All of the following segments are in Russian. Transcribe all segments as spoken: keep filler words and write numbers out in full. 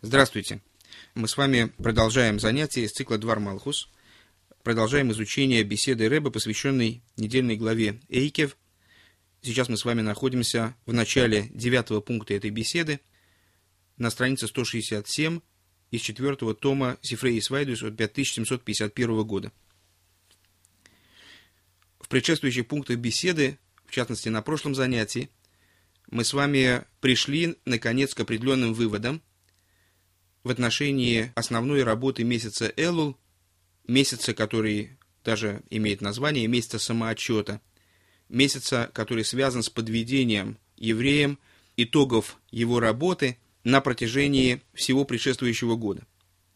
Здравствуйте. Мы с вами продолжаем занятия из цикла «Двар Малхус». Продолжаем изучение беседы Ребе, посвященной недельной главе Эйкев. Сейчас мы с вами находимся в начале девятого пункта этой беседы, на странице сто шестьдесят семь из четвертого тома Сифрей Исвайдус от пять тысяч семьсот пятьдесят первого года. В предшествующих пунктах беседы, в частности на прошлом занятии, мы с вами пришли, наконец, к определенным выводам в отношении основной работы месяца Элул, месяца, который даже имеет название месяца самоотчета, месяца, который связан с подведением евреям итогов его работы на протяжении всего предшествующего года.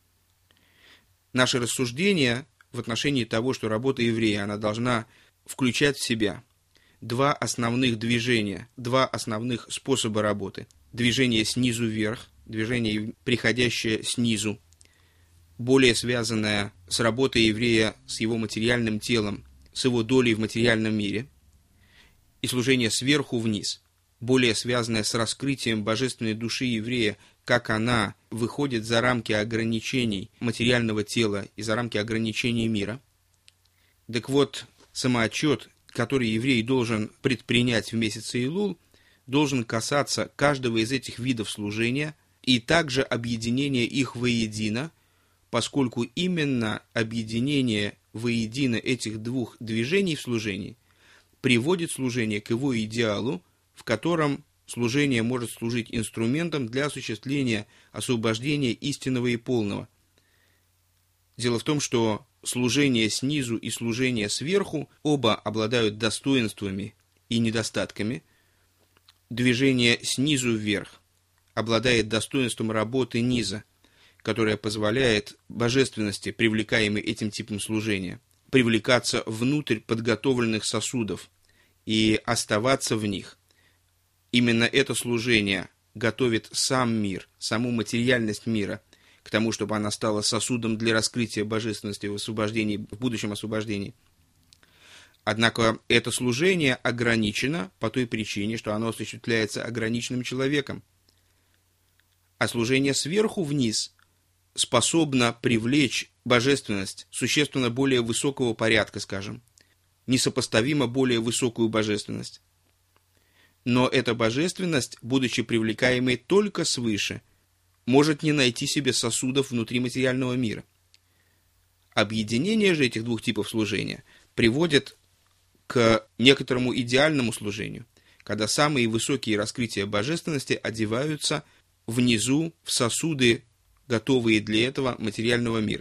Наши рассуждения в отношении того, что работа еврея, она должна включать в себя два основных движения, два основных способа работы. Движение снизу вверх, движение, приходящее снизу, более связанное с работой еврея, с его материальным телом, с его долей в материальном мире, и служение сверху вниз, более связанное с раскрытием божественной души еврея, как она выходит за рамки ограничений материального тела и за рамки ограничений мира. Так вот, самоотчет, который еврей должен предпринять в месяце Илул, должен касаться каждого из этих видов служения и также объединения их воедино, поскольку именно объединение воедино этих двух движений в служении приводит служение к его идеалу, в котором служение может служить инструментом для осуществления освобождения истинного и полного. Дело в том, что служение снизу и служение сверху оба обладают достоинствами и недостатками. Движение снизу вверх обладает достоинством работы низа, которая позволяет божественности, привлекаемой этим типом служения, привлекаться внутрь подготовленных сосудов и оставаться в них. Именно это служение готовит сам мир, саму материальность мира к тому, чтобы она стала сосудом для раскрытия божественности в освобождении, в будущем освобождении. Однако это служение ограничено по той причине, что оно осуществляется ограниченным человеком. А служение сверху вниз способно привлечь божественность существенно более высокого порядка, скажем, несопоставимо более высокую божественность. Но эта божественность, будучи привлекаемой только свыше, может не найти себе сосудов внутри материального мира. Объединение же этих двух типов служения приводит к некоторому идеальному служению, когда самые высокие раскрытия божественности одеваются внизу в сосуды, готовые для этого материального мира.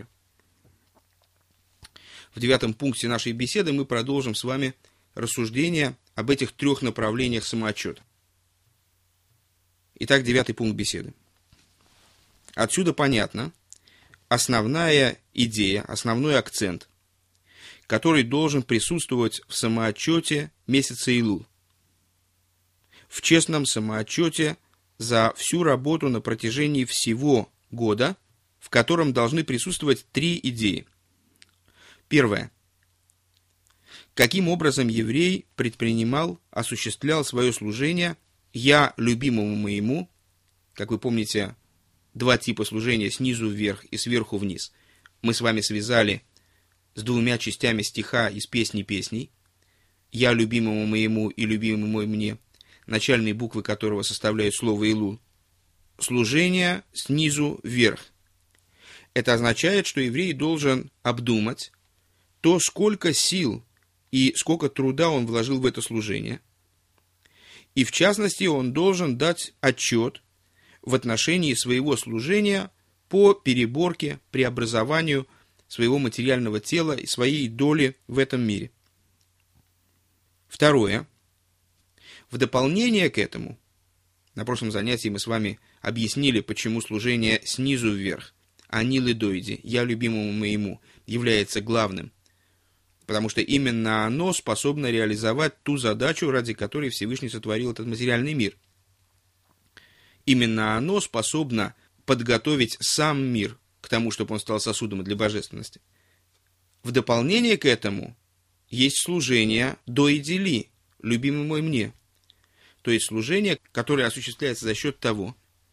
В девятом пункте нашей беседы мы продолжим с вами рассуждение об этих трех направлениях самоотчета. Итак, девятый пункт беседы. Отсюда понятно основная идея, основной акцент, который должен присутствовать в самоотчете месяца Илул. В честном самоотчете за всю работу на протяжении всего года, в котором должны присутствовать три идеи. Первое. Каким образом еврей предпринимал, осуществлял свое служение «Я любимому моему», как вы помните, два типа служения снизу вверх и сверху вниз, мы с вами связали с двумя частями стиха из «Песни песней», «Я любимому моему» и «Любимый мой мне», начальные буквы которого составляют слово «Илул». Служение снизу вверх. Это означает, что еврей должен обдумать то, сколько сил и сколько труда он вложил в это служение. И в частности, он должен дать отчет в отношении своего служения по переборке, преобразованию своего материального тела и своей доли в этом мире. Второе. В дополнение к этому, на прошлом занятии мы с вами объяснили, почему служение снизу вверх, а не ледоиди, «Я любимому моему», является главным, потому что именно оно способно реализовать ту задачу, ради которой Всевышний сотворил этот материальный мир. Именно оно способно подготовить сам мир к тому, чтобы он стал сосудом для божественности. В дополнение к этому есть служение доидели, любимый мой мне, то есть служение, которое осуществляется за счет того,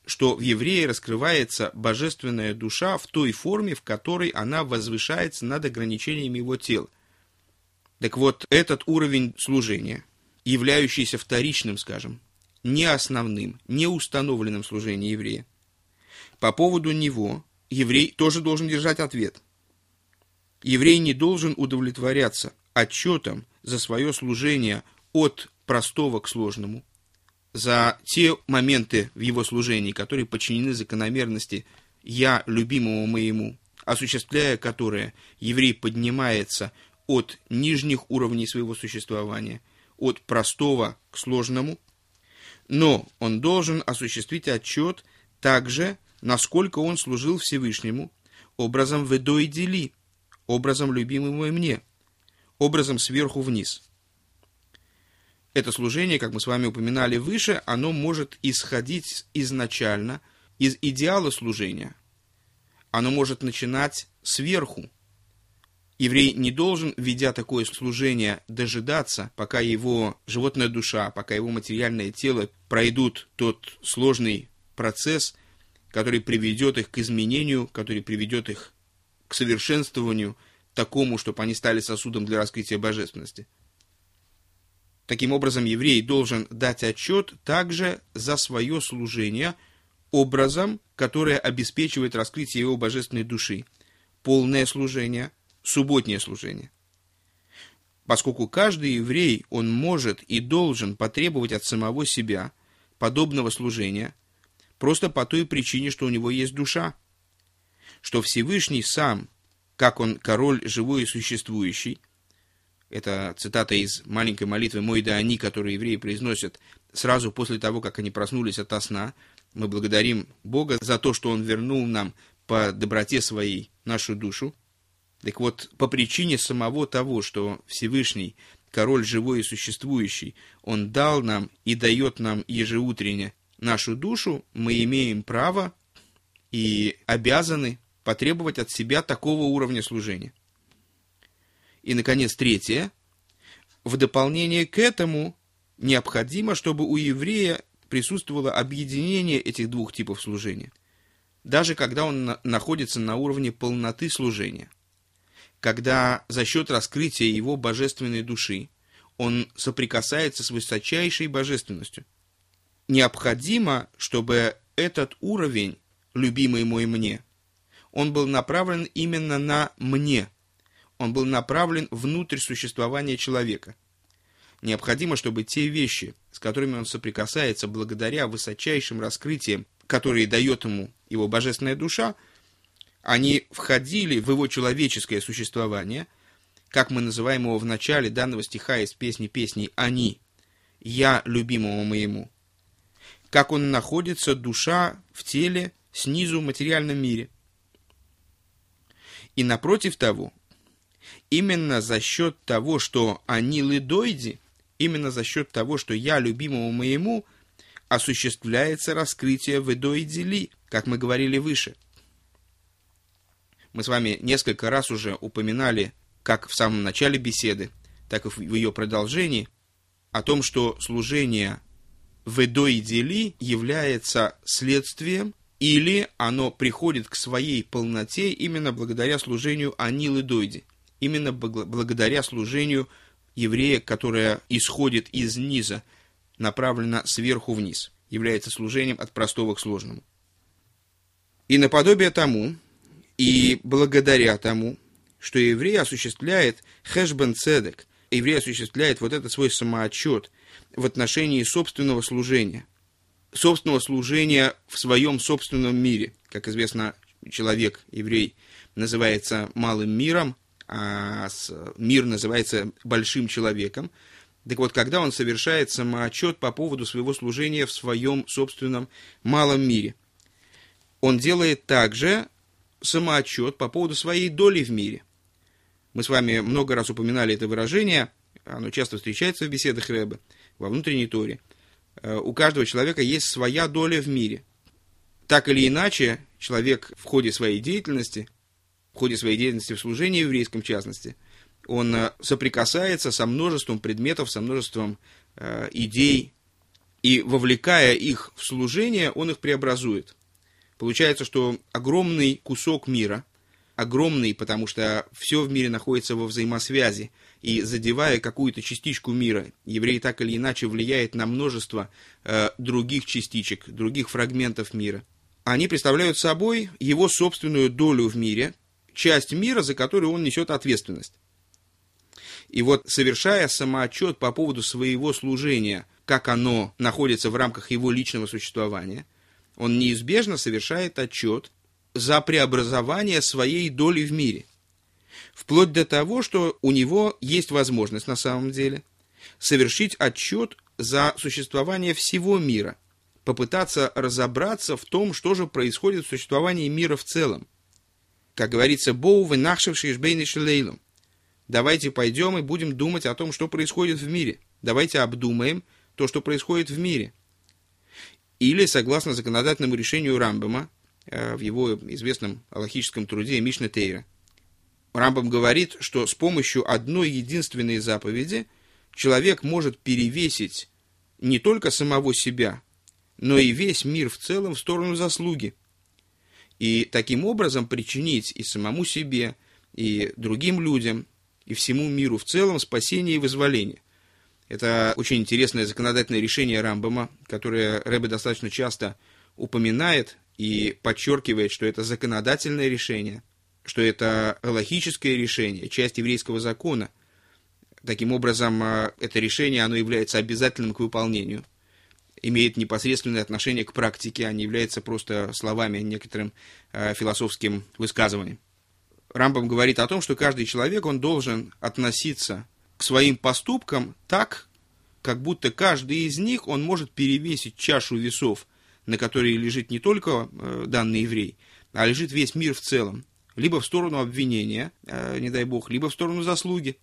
что в еврее раскрывается божественная душа в той форме, в которой она возвышается над ограничениями его тела. Так вот, этот уровень служения, являющийся вторичным, скажем, не основным, не установленным служением еврея, по поводу него еврей тоже должен держать ответ. Еврей не должен удовлетворяться отчетом за свое служение от простого к сложному, за те моменты в его служении, которые подчинены закономерности «я любимому моему», осуществляя которые еврей поднимается от нижних уровней своего существования, от простого к сложному, но он должен осуществить отчет также, насколько он служил Всевышнему, образом «ведой дели», образом любимому мне, образом сверху вниз. Это служение, как мы с вами упоминали выше, оно может исходить изначально из идеала служения. Оно может начинать сверху. Еврей не должен, ведя такое служение, дожидаться, пока его животная душа, пока его материальное тело пройдут тот сложный процесс, который приведет их к изменению, который приведет их к совершенствованию такому, чтобы они стали сосудом для раскрытия божественности. Таким образом, еврей должен дать отчет также за свое служение образом, которое обеспечивает раскрытие его божественной души, полное служение, субботнее служение. Поскольку каждый еврей, он может и должен потребовать от самого себя подобного служения, просто по той причине, что у него есть душа, что Всевышний сам, как он король живой и существующий, это цитата из маленькой молитвы «Мой да они», которую евреи произносят сразу после того, как они проснулись ото сна. Мы благодарим Бога за то, что Он вернул нам по доброте своей нашу душу. Так вот, по причине самого того, что Всевышний, король живой и существующий, Он дал нам и дает нам ежеутренне нашу душу, мы имеем право и обязаны потребовать от себя такого уровня служения. И, наконец, третье. В дополнение к этому необходимо, чтобы у еврея присутствовало объединение этих двух типов служения, даже когда он на- находится на уровне полноты служения, когда за счет раскрытия его божественной души он соприкасается с высочайшей божественностью. Необходимо, чтобы этот уровень, любимый мой мне, он был направлен именно на «мне», он был направлен внутрь существования человека. Необходимо, чтобы те вещи, с которыми он соприкасается благодаря высочайшим раскрытиям, которые дает ему его божественная душа, они входили в его человеческое существование, как мы называем его в начале данного стиха из песни песней «Они», «Я любимому моему», как он находится, душа, в теле, снизу в материальном мире. И напротив того, именно за счет того, что они лидойди, именно за счет того, что я любимому моему, осуществляется раскрытие ведойдили, как мы говорили выше. Мы с вами несколько раз уже упоминали, как в самом начале беседы, так и в ее продолжении, о том, что служение ведойдили является следствием, или оно приходит к своей полноте именно благодаря служению анилы дойди, именно благодаря служению еврея, которое исходит из низа, направлено сверху вниз, является служением от простого к сложному. И наподобие тому, и благодаря тому, что еврей осуществляет хэшбен цедек, еврей осуществляет вот этот свой самоотчет в отношении собственного служения, собственного служения в своем собственном мире. Как известно, человек, еврей, называется малым миром, а мир называется большим человеком. Так вот, когда он совершает самоотчет по поводу своего служения в своем собственном малом мире, он делает также самоотчет по поводу своей доли в мире. Мы с вами много раз упоминали это выражение, оно часто встречается в беседах Ребе, во внутренней Торе. У каждого человека есть своя доля в мире. Так или иначе, человек в ходе своей деятельности, в ходе своей деятельности в служении еврейском в частности, он соприкасается со множеством предметов, со множеством э, идей, и, вовлекая их в служение, он их преобразует. Получается, что огромный кусок мира, огромный, потому что все в мире находится во взаимосвязи, и задевая какую-то частичку мира, еврей так или иначе влияет на множество э, других частичек, других фрагментов мира. Они представляют собой его собственную долю в мире, часть мира, за которую он несет ответственность. И вот, совершая самоотчет по поводу своего служения, как оно находится в рамках его личного существования, он неизбежно совершает отчет за преобразование своей доли в мире. Вплоть до того, что у него есть возможность на самом деле совершить отчет за существование всего мира, попытаться разобраться в том, что же происходит в существовании мира в целом. Как говорится, «Боу вы нахшевши ишбейны шелейлом». Давайте пойдем и будем думать о том, что происходит в мире. Давайте обдумаем то, что происходит в мире. Или, согласно законодательному решению Рамбама, в его известном алахическом труде Мишна Тейра, Рамбам говорит, что с помощью одной единственной заповеди человек может перевесить не только самого себя, но и весь мир в целом в сторону заслуги. И таким образом причинить и самому себе, и другим людям, и всему миру в целом спасение и вызволение. Это очень интересное законодательное решение Рамбама, которое Ребе достаточно часто упоминает и подчеркивает, что это законодательное решение, что это галахическое решение, часть еврейского закона. Таким образом, это решение, оно является обязательным к выполнению, имеет непосредственное отношение к практике, а не является просто словами, некоторым э, философским высказыванием. Рамбам говорит о том, что каждый человек, он должен относиться к своим поступкам так, как будто каждый из них, он может перевесить чашу весов, на которой лежит не только э, данный еврей, а лежит весь мир в целом, либо в сторону обвинения, э, не дай бог, либо в сторону заслуги.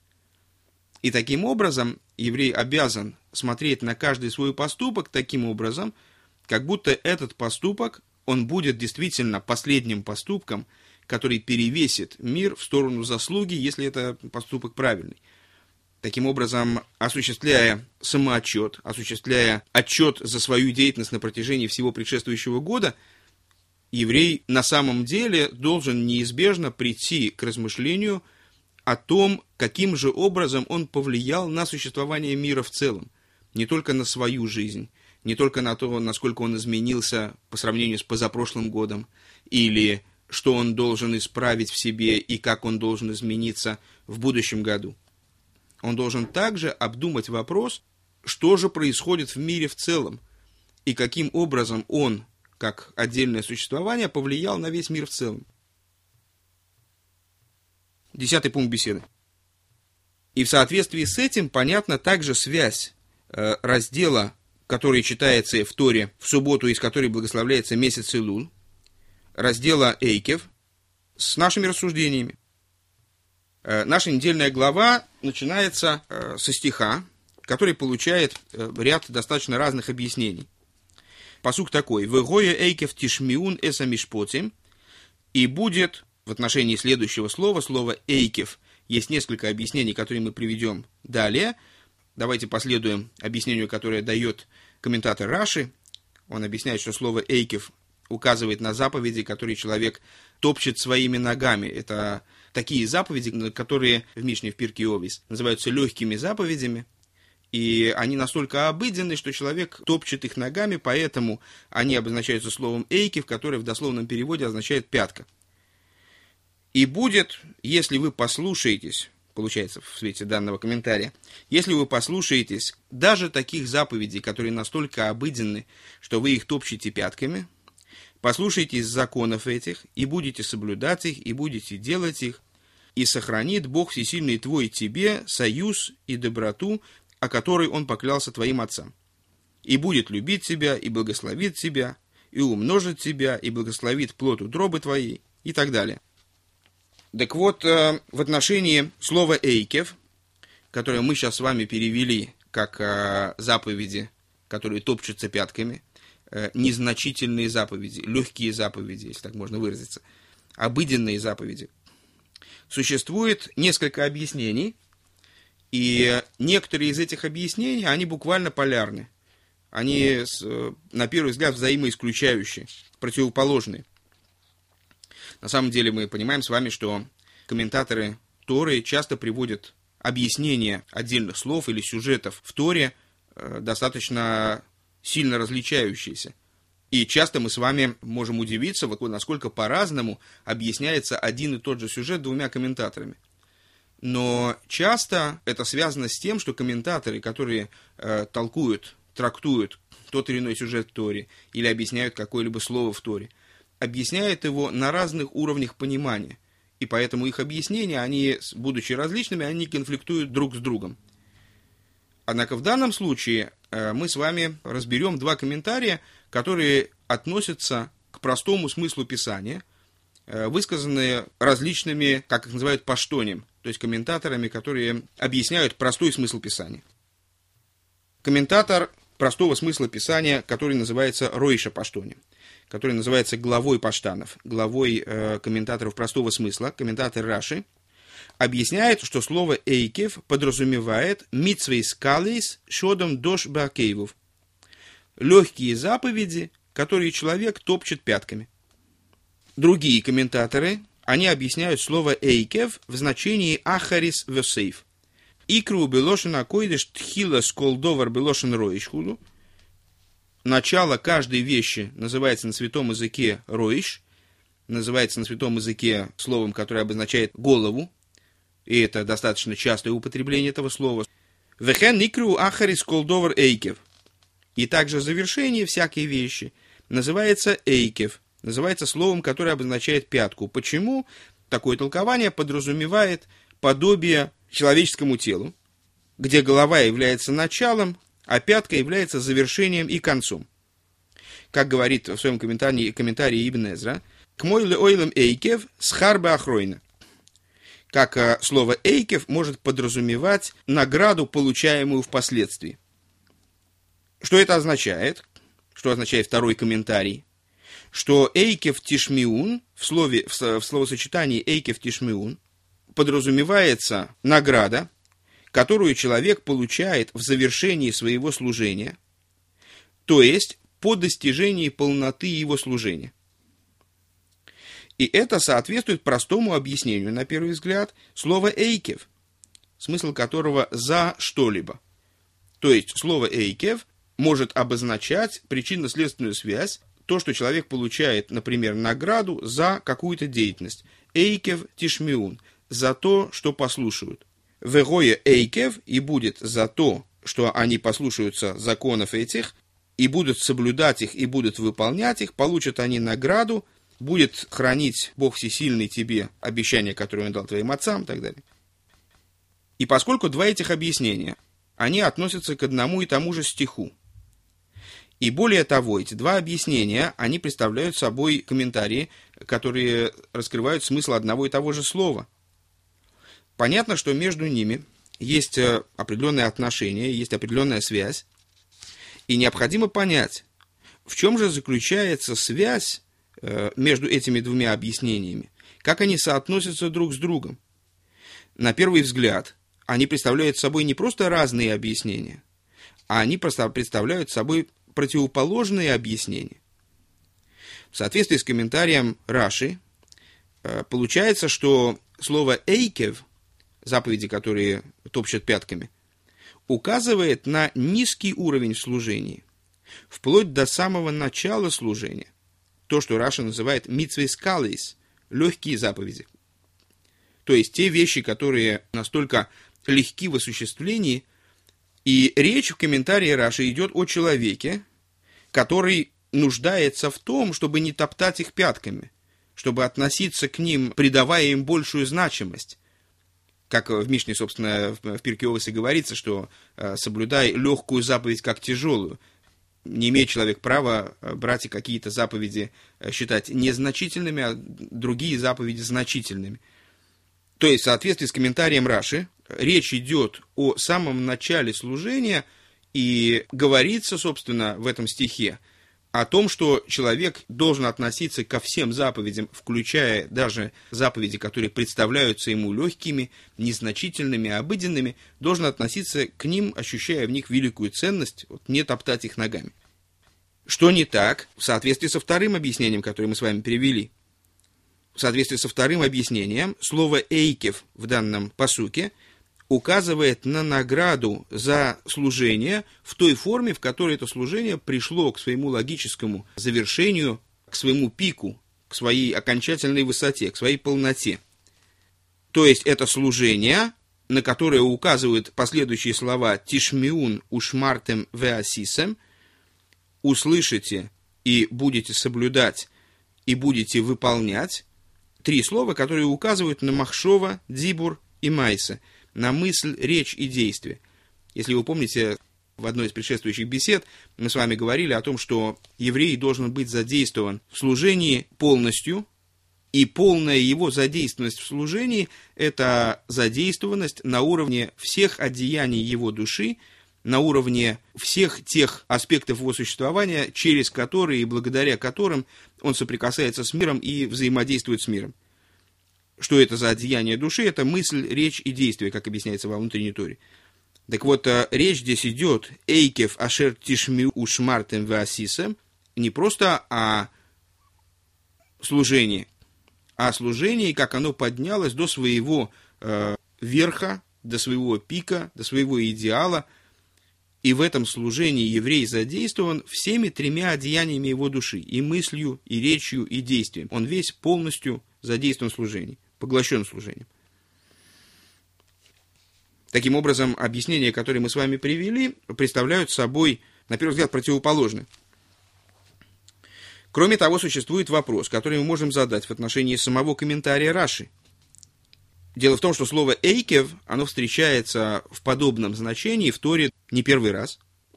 И таким образом еврей обязан смотреть на каждый свой поступок таким образом, как будто этот поступок, он будет действительно последним поступком, который перевесит мир в сторону заслуги, если это поступок правильный. Таким образом, осуществляя самоотчет, осуществляя отчет за свою деятельность на протяжении всего предшествующего года, еврей на самом деле должен неизбежно прийти к размышлению о том, каким же образом он повлиял на существование мира в целом, не только на свою жизнь, не только на то, насколько он изменился по сравнению с позапрошлым годом, или что он должен исправить в себе и как он должен измениться в будущем году. Он должен также обдумать вопрос, что же происходит в мире в целом, и каким образом он, как отдельное существование, повлиял на весь мир в целом. Десятый пункт беседы. И в соответствии с этим понятна также связь э, раздела, который читается в Торе в субботу, из которой благословляется месяц Илуль, раздела Эйкев, с нашими рассуждениями. Э, наша недельная глава начинается э, со стиха, который получает э, ряд достаточно разных объяснений. Пасук такой: «Вегоя Эйкев тишмиун эса мишпотим», и будет в отношении следующего слова, слова «эйкев», есть несколько объяснений, которые мы приведем далее. Давайте последуем объяснению, которое дает комментатор Раши. Он объясняет, что слово «эйкев» указывает на заповеди, которые человек топчет своими ногами. Это такие заповеди, которые в Мишне, в Пирке Овис, называются легкими заповедями. И они настолько обыденны, что человек топчет их ногами, поэтому они обозначаются словом «эйкев», которое в дословном переводе означает «пятка». И будет, если вы послушаетесь, получается в свете данного комментария, если вы послушаетесь даже таких заповедей, которые настолько обыденны, что вы их топчете пятками, послушайтесь законов этих, и будете соблюдать их, и будете делать их, и сохранит Бог Всесильный твой тебе союз и доброту, о которой Он поклялся твоим отцам, и будет любить тебя, и благословит тебя, и умножит тебя, и благословит плод утробы твоей, и так далее. Так вот, в отношении слова «эйкев», которое мы сейчас с вами перевели как заповеди, которые топчутся пятками, незначительные заповеди, легкие заповеди, если так можно выразиться, обыденные заповеди, существует несколько объяснений, и некоторые из этих объяснений, они буквально полярны. они, на первый взгляд, взаимоисключающие, противоположные. На самом деле мы понимаем с вами, что комментаторы Торы часто приводят объяснения отдельных слов или сюжетов в Торе достаточно сильно различающиеся. И часто мы с вами можем удивиться, вот насколько по-разному объясняется один и тот же сюжет двумя комментаторами. Но часто это связано с тем, что комментаторы, которые э, толкуют, трактуют тот или иной сюжет в Торе или объясняют какое-либо слово в Торе, объясняют его на разных уровнях понимания. И поэтому их объяснения, они, будучи различными, они конфликтуют друг с другом. Однако в данном случае э, мы с вами разберем два комментария, которые относятся к простому смыслу Писания, э, высказанные различными, как их называют, паштоним, то есть комментаторами, которые объясняют простой смысл Писания. Комментатор простого смысла Писания, который называется Ройша Паштоним, который называется главой паштанов, главой э, комментаторов простого смысла, комментатор Раши, объясняет, что слово «эйкев» подразумевает «митцвей скалейс шодом дош бакейвов» — легкие заповеди, которые человек топчет пятками. Другие комментаторы, они объясняют слово «эйкев» в значении «ахарис весейв». «Икру белошен акойдеш тхила сколдовар белошен роишхуду». Начало каждой вещи называется на святом языке роиш, называется на святом языке словом, которое обозначает голову, и это достаточно частое употребление этого слова. «Вехен икру ахарис колдовар эйкев». И также завершение всякой вещи называется эйкев, называется словом, которое обозначает пятку. Почему? Такое толкование подразумевает подобие человеческому телу, где голова является началом, а пятка является завершением и концом. Как говорит в своем комментарии, комментарии Ибн Эзра, «Кмой ле ойлем эйкев схарба ахройна». Как слово «эйкев» может подразумевать награду, получаемую впоследствии. Что это означает? Что означает второй комментарий? Что «эйкев тишмиун» в, слове, в словосочетании «эйкев тишмиун» подразумевается награда, которую человек получает в завершении своего служения, то есть по достижении полноты его служения. И это соответствует простому объяснению, на первый взгляд, слова «эйкев», смысл которого «за что-либо». То есть слово «эйкев» может обозначать причинно-следственную связь, то, что человек получает, например, награду за какую-то деятельность. «Эйкев тишмиун», за то, что послушают. «Вегое эйкев», и будет за то, что они послушаются законов этих, и будут соблюдать их, и будут выполнять их, получат они награду, будет хранить Бог Всесильный тебе обещания, которые Он дал твоим отцам, и так далее. И поскольку два этих объяснения, они относятся к одному и тому же стиху, и более того, эти два объяснения, они представляют собой комментарии, которые раскрывают смысл одного и того же слова. Понятно, что между ними есть определенные отношения, есть определенная связь, и необходимо понять, в чем же заключается связь между этими двумя объяснениями, как они соотносятся друг с другом. На первый взгляд, они представляют собой не просто разные объяснения, а они просто представляют собой противоположные объяснения. В соответствии с комментарием Раши, получается, что слово «эйкев», заповеди, которые топчут пятками, указывает на низкий уровень в служении, вплоть до самого начала служения, то, что Раша называет «митцвей скалейс», легкие заповеди. То есть те вещи, которые настолько легки в осуществлении, и речь в комментарии Раши идет о человеке, который нуждается в том, чтобы не топтать их пятками, чтобы относиться к ним, придавая им большую значимость. Как в Мишне, собственно, в Пиркей Овос и говорится, что соблюдай легкую заповедь как тяжелую. Не имеет человек права брать и какие-то заповеди считать незначительными, а другие заповеди значительными. То есть, в соответствии с комментарием Раши, речь идет о самом начале служения, и говорится, собственно, в этом стихе о том, что человек должен относиться ко всем заповедям, включая даже заповеди, которые представляются ему легкими, незначительными, обыденными, должен относиться к ним, ощущая в них великую ценность, вот, не топтать их ногами. Что не так в соответствии со вторым объяснением, которое мы с вами перевели? В соответствии со вторым объяснением, слово «эйкев» в данном пасуке указывает на награду за служение в той форме, в которой это служение пришло к своему логическому завершению, к своему пику, к своей окончательной высоте, к своей полноте. То есть это служение, на которое указывают последующие слова «тишмиун ушмартем веасисем», «услышите и будете соблюдать, и будете выполнять», три слова, которые указывают на махшова, дибур и майса, на мысль, речь и действие. Если вы помните, в одной из предшествующих бесед мы с вами говорили о том, что еврей должен быть задействован в служении полностью, и полная его задействованность в служении – это задействованность на уровне всех одеяний его души, на уровне всех тех аспектов его существования, через которые и благодаря которым он соприкасается с миром и взаимодействует с миром. Что это за одеяние души? Это мысль, речь и действие, как объясняется во внутренней Торе. Так вот, речь здесь идет «эйкев ашер тишмиу ушмартем веасисем», не просто о служении, а о служении, как оно поднялось до своего э, верха, до своего пика, до своего идеала. И в этом служении еврей задействован всеми тремя одеяниями его души, и мыслью, и речью, и действием. Он весь полностью задействован в служении, поглощен служением. Таким образом, объяснения, которые мы с вами привели, представляют собой, на первый взгляд, противоположны. Кроме того, существует вопрос, который мы можем задать в отношении самого комментария Раши. Дело в том, что слово «эйкев», оно встречается в подобном значении в Торе не первый раз.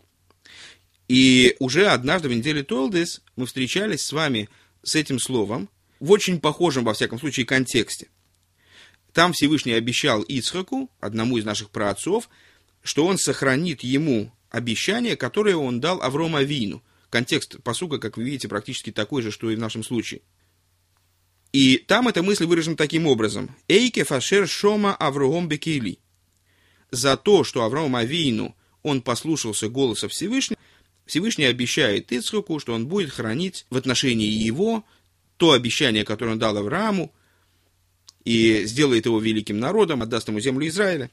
И уже однажды в неделе Толдес мы встречались с вами с этим словом в очень похожем, во всяком случае, контексте. Там Всевышний обещал Ицхаку, одному из наших праотцов, что он сохранит ему обещание, которое он дал Аврому Авину. Контекст пасука, как вы видите, практически такой же, что и в нашем случае. И там эта мысль выражена таким образом. «Эйке фашер шома Авраам бекейли». За то, что Авраам Авину, он послушался голоса Всевышнего, Всевышний обещает Ицхаку, что он будет хранить в отношении его то обещание, которое он дал Аврааму, и сделает его великим народом, отдаст ему землю Израиля.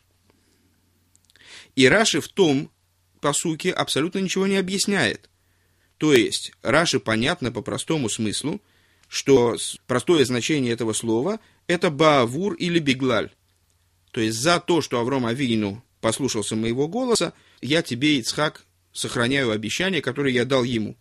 И Раши в том пасуке абсолютно ничего не объясняет. То есть Раши понятно по простому смыслу, что простое значение этого слова – это баавур или биглаль. То есть за то, что Авраам Авину послушался моего голоса, я тебе, Ицхак, сохраняю обещание, которое я дал ему.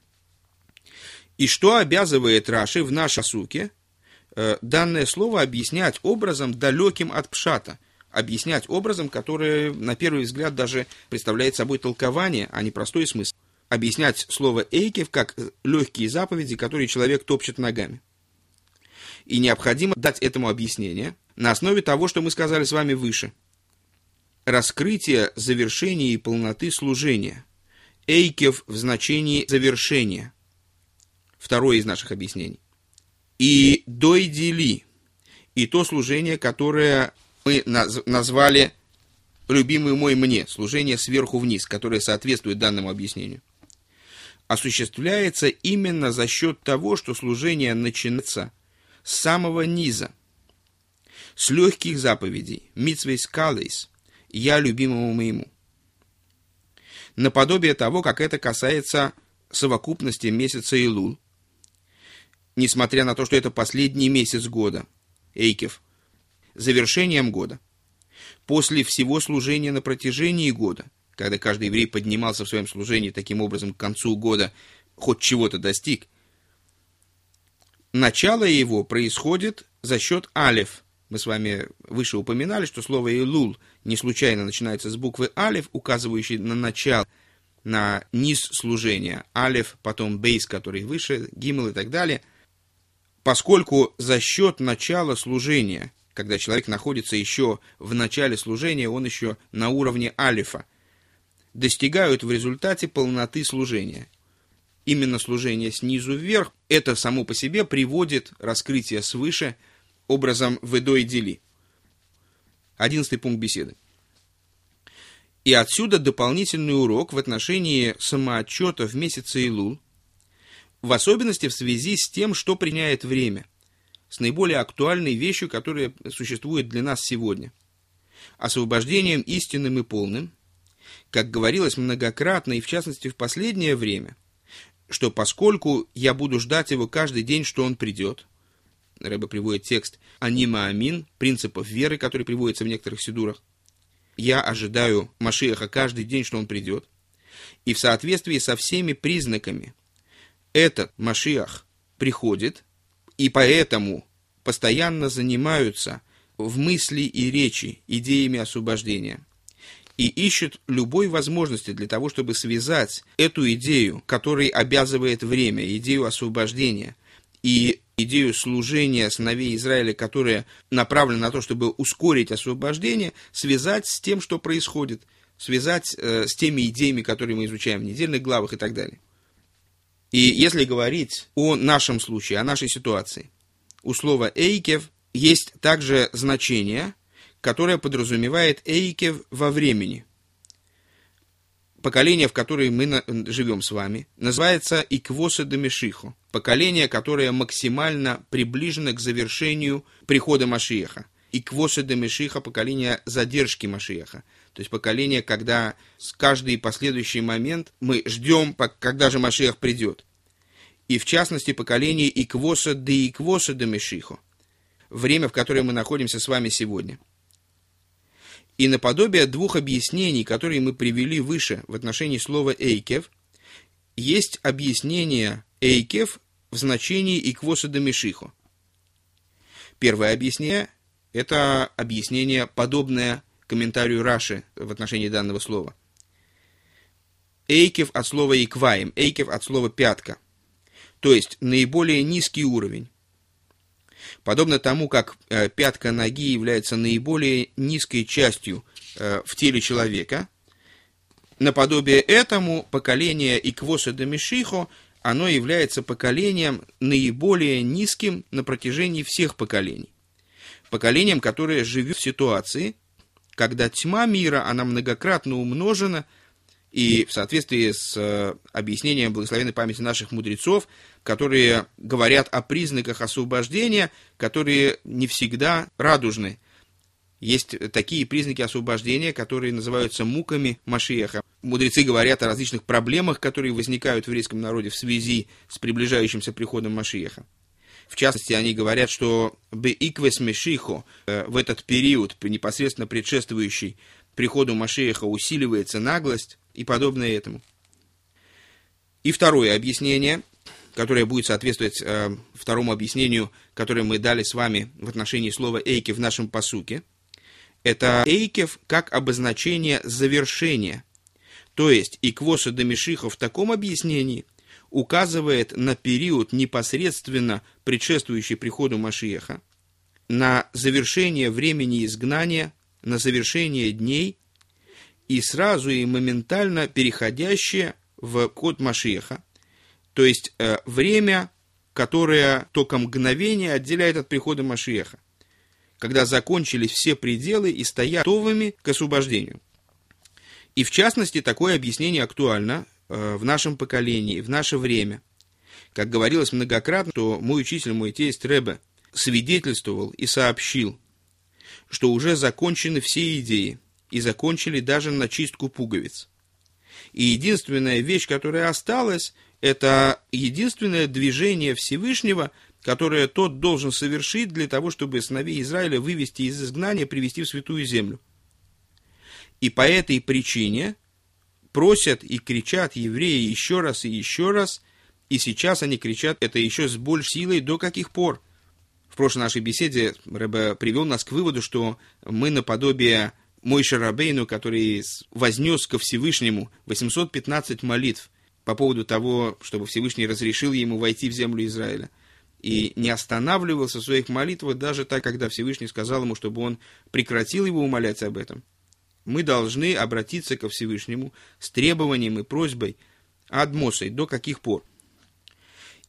И что обязывает Раши в нашей пасуке э, данное слово объяснять образом, далеким от пшата, объяснять образом, который, на первый взгляд, даже представляет собой толкование, а не простой смысл. Объяснять слово «эйкев» как легкие заповеди, которые человек топчет ногами. И необходимо дать этому объяснение на основе того, что мы сказали с вами выше. Раскрытие завершения и полноты служения. Эйкев в значении завершения. Второе из наших объяснений. И дойдили. И то служение, которое мы назвали «любимый мой мне», служение сверху вниз, которое соответствует данному объяснению, осуществляется именно за счет того, что служение начинается с самого низа, с легких заповедей, митцвейс калейс, я любимому моему, наподобие того, как это касается совокупности месяца Илул, несмотря на то, что это последний месяц года, эйкев, завершением года, после всего служения на протяжении года, когда каждый еврей поднимался в своем служении таким образом к концу года, хоть чего-то достиг, начало его происходит за счет алеф. Мы с вами выше упоминали, что слово «илул» не случайно начинается с буквы алеф, указывающей на начало, на низ служения. Алеф, потом бейс, который выше, гимл и так далее. Поскольку за счет начала служения, когда человек находится еще в начале служения, он еще на уровне алефа, достигают в результате полноты служения. именно служение снизу вверх, это само по себе приводит раскрытие свыше образом «ведо и дели». Одиннадцатый пункт беседы. И отсюда дополнительный урок в отношении самоотчета в месяце Илул, в особенности в связи с тем, что приняет время, с наиболее актуальной вещью, которая существует для нас сегодня. Освобождением истинным и полным, как говорилось многократно и в частности в последнее время, что поскольку я буду ждать его каждый день, что он придет, Ребе приводит текст «Анима Амин», принципов веры, который приводится в некоторых сидурах, я ожидаю Машиаха каждый день, что он придет, и в соответствии со всеми признаками этот Машиах приходит, и поэтому постоянно занимаются в мысли и речи идеями освобождения, и ищут любой возможности для того, чтобы связать эту идею, которой обязывает время, идею освобождения, и идею служения сыновей Израиля, которая направлена на то, чтобы ускорить освобождение, связать с тем, что происходит, связать э, с теми идеями, которые мы изучаем в недельных главах и так далее. И если говорить о нашем случае, о нашей ситуации, у слова «эйкев» есть также значение, которое подразумевает «эйкев» во времени. Поколение, в которое мы на, живем с вами, называется «иквоса де Мешихо», поколение, которое максимально приближено к завершению прихода Машиаха. «Иквоса де Мешихо» — поколение задержки Машиаха. То есть поколение, когда с каждый последующий момент мы ждем, когда же Машиах придет. И в частности, поколение «иквоса де иквоса де Мешихо», время, в которое мы находимся с вами сегодня. И наподобие двух объяснений, которые мы привели выше в отношении слова «эйкев», есть объяснение «эйкев» в значении «иквоса де Мешихо». Первое объяснение – это объяснение, подобное комментарию Раши в отношении данного слова. «Эйкев» от слова «икваем», «эйкев» от слова «пятка», то есть наиболее низкий уровень. Подобно тому, как э, пятка ноги является наиболее низкой частью э, в теле человека, наподобие этому поколение Иквоса де Мешихо, оно является поколением наиболее низким на протяжении всех поколений. Поколением, которое живет в ситуации, когда тьма мира, она многократно умножена, и в соответствии с э, объяснением благословенной памяти наших мудрецов, которые говорят о признаках освобождения, которые не всегда радужны. Есть такие признаки освобождения, которые называются муками Машиаха. Мудрецы говорят о различных проблемах, которые возникают в еврейском народе в связи с приближающимся приходом Машиаха. В частности, они говорят, что «беиквес Мешихо» в этот период, непосредственно предшествующий приходу Машиаха, усиливается наглость и подобное этому. И второе объяснение, которое будет соответствовать э, второму объяснению, которое мы дали с вами в отношении слова «эйкев» в нашем пасуке, это «эйкев» как обозначение завершения. То есть «иквоса де Мешихо» в таком объяснении указывает на период, непосредственно предшествующий приходу Машиаха, на завершение времени изгнания, на завершение дней и сразу и моментально переходящее в ход Машиаха, то есть э, время, которое только мгновение отделяет от прихода Машиаха, когда закончились все пределы и стоят готовыми к освобождению. И в частности, такое объяснение актуально э, в нашем поколении, в наше время. Как говорилось многократно, что мой учитель, мой тесть Ребе свидетельствовал и сообщил, что уже закончены все идеи, и закончили даже начистку пуговиц. И единственная вещь, которая осталась, это единственное движение Всевышнего, которое тот должен совершить для того, чтобы сыновей Израиля вывести из изгнания, привести в святую землю. И по этой причине просят и кричат евреи еще раз и еще раз, и сейчас они кричат это еще с большей силой, до каких пор? В прошлой нашей беседе Ребе привел нас к выводу, что мы наподобие Мойше Рабейну, который вознес ко Всевышнему восемьсот пятнадцать молитв по поводу того, чтобы Всевышний разрешил ему войти в землю Израиля, и не останавливался в своих молитвах даже так, когда Всевышний сказал ему, чтобы он прекратил его умолять об этом. Мы должны обратиться ко Всевышнему с требованием и просьбой «Адмосой», до каких пор?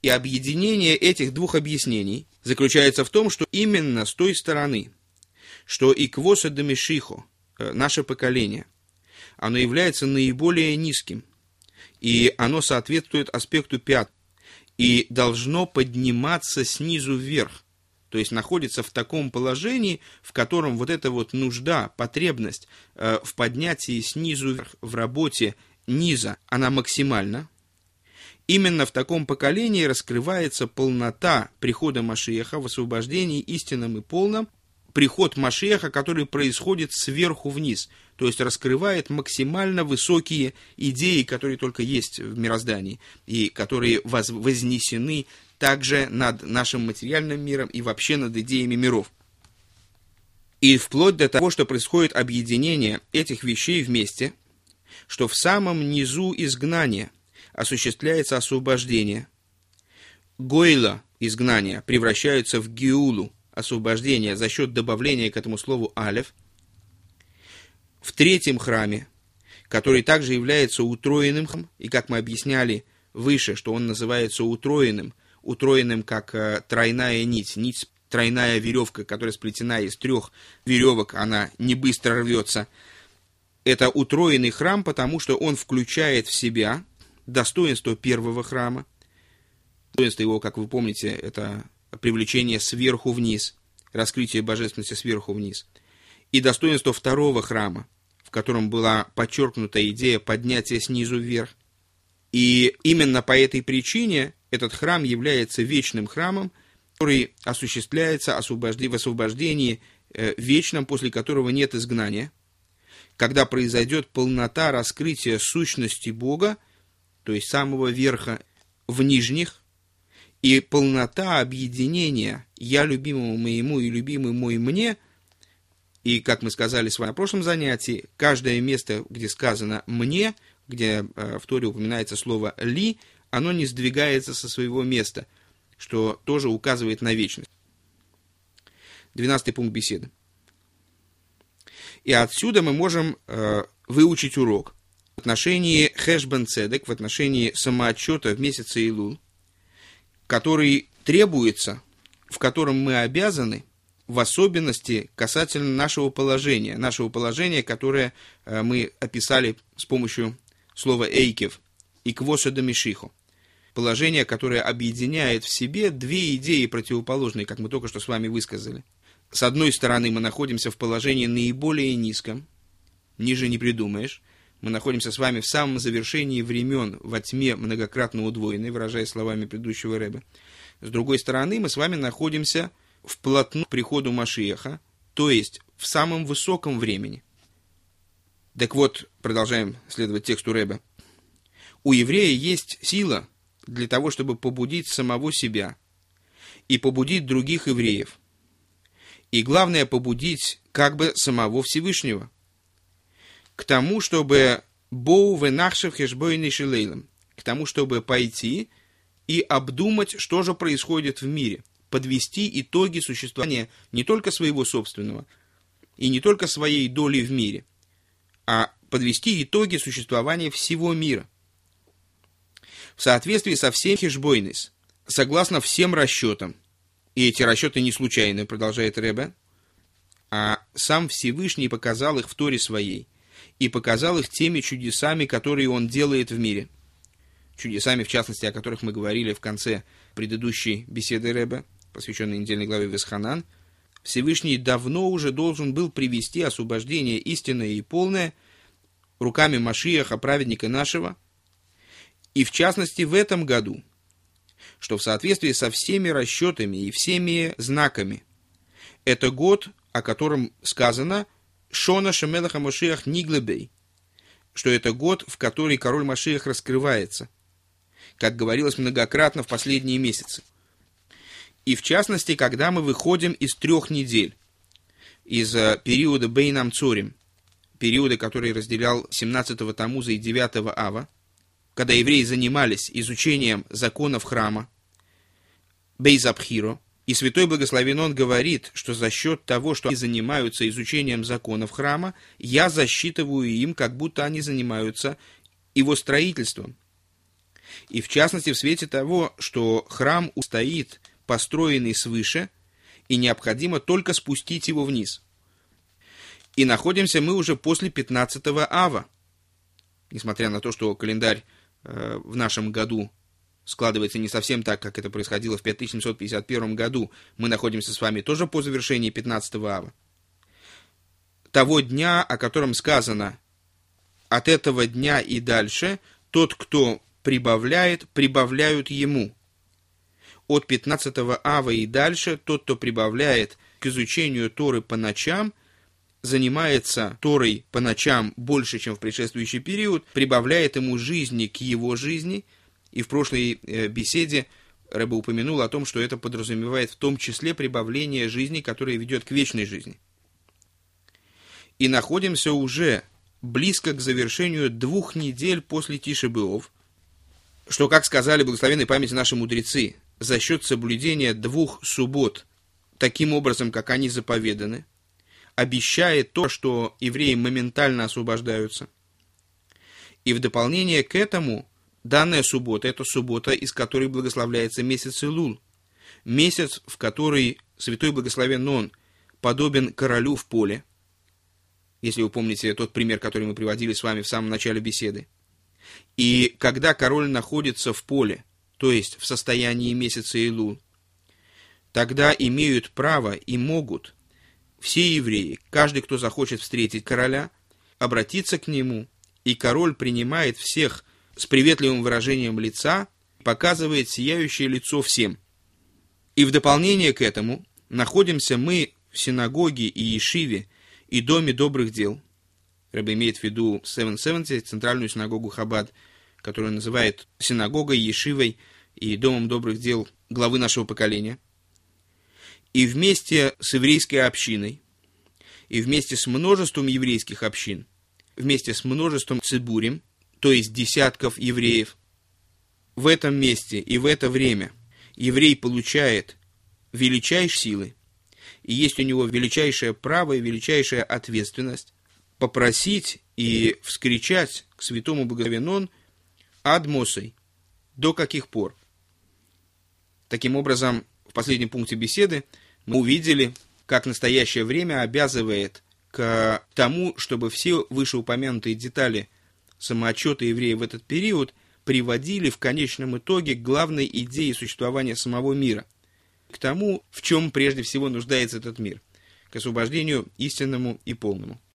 И объединение этих двух объяснений заключается в том, что именно с той стороны, что и квоса де Мешихо, наше поколение, оно является наиболее низким, и оно соответствует аспекту пятому, и должно подниматься снизу вверх, то есть находится в таком положении, в котором вот эта вот нужда, потребность э, в поднятии снизу вверх, в работе низа, она максимальна. Именно в таком поколении раскрывается полнота прихода Машиаха в освобождении истинном и полном, приход Машиаха, который происходит сверху вниз, то есть раскрывает максимально высокие идеи, которые только есть в мироздании, и которые воз- вознесены также над нашим материальным миром и вообще над идеями миров. И вплоть до того, что происходит объединение этих вещей вместе, что в самом низу изгнания осуществляется освобождение. Гойла, изгнание, превращается в геулу, освобождение, за счет добавления к этому слову алеф. В третьем храме, который также является утроенным, и как мы объясняли выше, что он называется утроенным, утроенным как э, тройная нить, нить, тройная веревка, которая сплетена из трех веревок, она не быстро рвется. Это утроенный храм, потому что он включает в себя достоинство первого храма. Достоинство его, как вы помните, это привлечение сверху вниз, раскрытие божественности сверху вниз. И достоинство второго храма, в котором была подчеркнута идея поднятия снизу вверх. И именно по этой причине этот храм является вечным храмом, который осуществляется в освобождении вечном, после которого нет изгнания, когда произойдет полнота раскрытия сущности Бога, то есть самого верха, в нижних, и полнота объединения «я любимому моему и любимый мой мне», и, как мы сказали с вами на прошлом занятии, каждое место, где сказано «мне», где в Торе упоминается слово «ли», оно не сдвигается со своего места, что тоже указывает на вечность. Двенадцатый пункт беседы. И отсюда мы можем э, выучить урок в отношении Хэшбен Цедек, в отношении самоотчета в месяце Илул, который требуется, в котором мы обязаны, в особенности касательно нашего положения, нашего положения, которое э, мы описали с помощью слова «эйкев» и «квоша де Мешихо». Положение, которое объединяет в себе две идеи противоположные, как мы только что с вами высказали. С одной стороны, мы находимся в положении наиболее низком, ниже не придумаешь. Мы находимся с вами в самом завершении времен, во тьме многократно удвоенной, выражаясь словами предыдущего рэбе. С другой стороны, мы с вами находимся вплотную к приходу Машиаха, то есть в самом высоком времени. Так вот, продолжаем следовать тексту рэбе. У еврея есть сила для того, чтобы побудить самого себя и побудить других евреев. И главное, побудить как бы самого Всевышнего к тому, чтобы боу венахшев хешбойный шилейлом, к тому, чтобы пойти и обдумать, что же происходит в мире, подвести итоги существования не только своего собственного и не только своей доли в мире, а подвести итоги существования всего мира. В соответствии со всем хешбойнис, согласно всем расчетам, и эти расчеты не случайны, продолжает рэбе, а сам Всевышний показал их в Торе своей, и показал их теми чудесами, которые он делает в мире. Чудесами, в частности, о которых мы говорили в конце предыдущей беседы рэбе, посвященной недельной главе Весханан. Всевышний давно уже должен был привести освобождение истинное и полное руками Машиаха, праведника нашего, и в частности в этом году, что в соответствии со всеми расчетами и всеми знаками, это год, о котором сказано «Шона Шемелаха Машиах Ниглебей», что это год, в который король Машиах раскрывается, как говорилось многократно в последние месяцы. И в частности, когда мы выходим из трех недель, из периода Бейнам Цорим, периода, который разделял семнадцатого Тамуза и девятого Ава, когда евреи занимались изучением законов храма, Бейзабхиро, и Святой Благословен Он говорит, что за счет того, что они занимаются изучением законов храма, я засчитываю им, как будто они занимаются его строительством. И в частности в свете того, что храм устоит, построенный свыше, и необходимо только спустить его вниз. И находимся мы уже после пятнадцатого ава. Несмотря на то, что календарь э, в нашем году складывается не совсем так, как это происходило в пять тысяч семьсот пятьдесят первом году, мы находимся с вами тоже по завершении пятнадцатого ава. Того дня, о котором сказано: от этого дня и дальше тот, кто прибавляет, прибавляют ему. От пятнадцатого ава и дальше тот, кто прибавляет к изучению Торы по ночам, занимается Торой по ночам больше, чем в предшествующий период, прибавляет ему жизни к его жизни. И в прошлой э, беседе Ребе упомянул о том, что это подразумевает в том числе прибавление жизни, которое ведет к вечной жизни. И находимся уже близко к завершению двух недель после Тише б'Ав, что, как сказали благословенной памяти наши мудрецы, за счет соблюдения двух суббот, таким образом, как они заповеданы, обещает то, что евреи моментально освобождаются. И в дополнение к этому, данная суббота – это суббота, из которой благословляется месяц Илуль, месяц, в который святой благословен он подобен королю в поле, если вы помните тот пример, который мы приводили с вами в самом начале беседы. И когда король находится в поле, то есть в состоянии месяца Илуль, тогда имеют право и могут все евреи, каждый, кто захочет встретить короля, обратиться к нему, и король принимает всех с приветливым выражением лица, показывает сияющее лицо всем. И в дополнение к этому находимся мы в синагоге и ешиве и доме добрых дел. Ребе имеет в виду семьсот семьдесят, центральную синагогу Хаббат, которую называет синагогой, ешивой и домом добрых дел главы нашего поколения. И вместе с еврейской общиной, и вместе с множеством еврейских общин, вместе с множеством цибурим, то есть десятков евреев, в этом месте и в это время еврей получает величайшие силы, и есть у него величайшее право и величайшая ответственность попросить и вскричать к святому благословен он ад мосей, до каких пор. Таким образом, в последнем пункте беседы мы увидели, как настоящее время обязывает к тому, чтобы все вышеупомянутые детали самоотчета евреев в этот период приводили в конечном итоге к главной идее существования самого мира, к тому, в чем прежде всего нуждается этот мир, к освобождению истинному и полному.